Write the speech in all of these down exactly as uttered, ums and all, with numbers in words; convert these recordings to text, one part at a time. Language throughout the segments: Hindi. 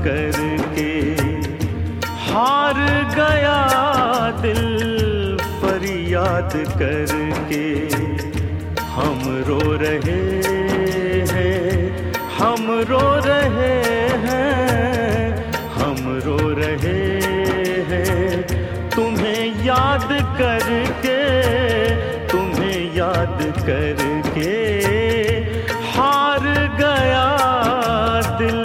करके। हार गया दिल फरियाद करके। हम रो रहे हैं, हम रो रहे हैं, हम रो रहे हैं, तुम्हें याद करके, तुम्हें याद करके। हार गया दिल।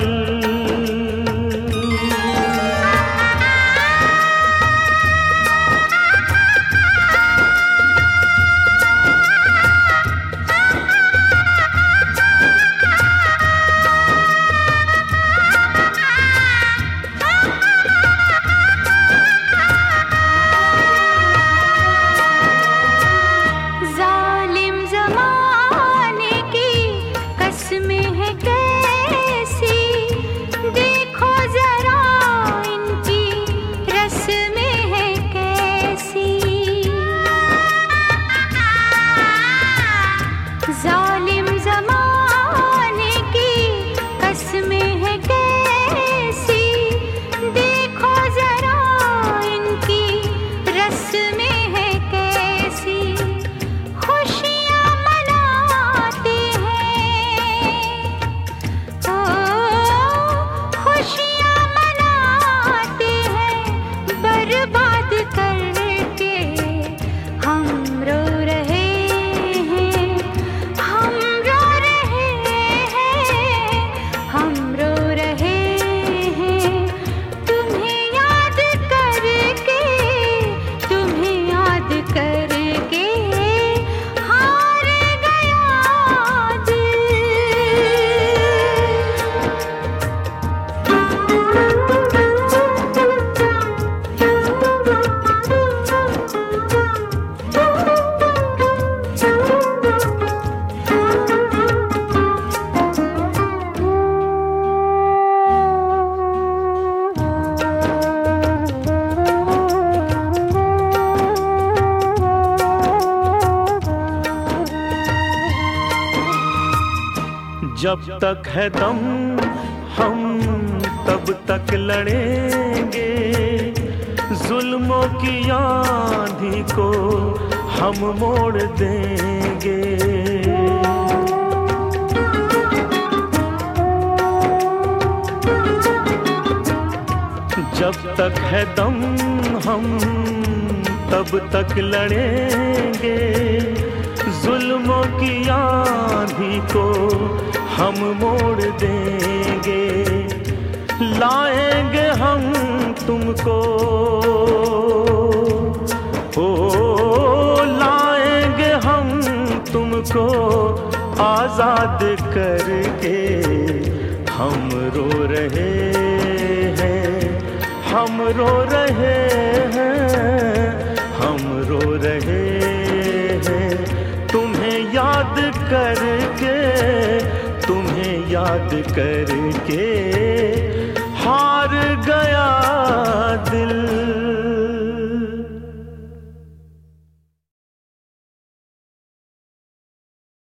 जब तक है दम हम तब तक लड़ेंगे, जुल्मों की आंधी को हम मोड़ देंगे। जब तक है दम हम तब तक लड़ेंगे, जुल्मों की आंधी को हम मोड़ देंगे। लाएंगे हम तुमको, ओ लाएंगे हम तुमको आजाद करके। हम रो रहे हैं, हम रो रहे हैं, हम रो रहे हैं, तुम्हें याद करके, तुम्हें याद कर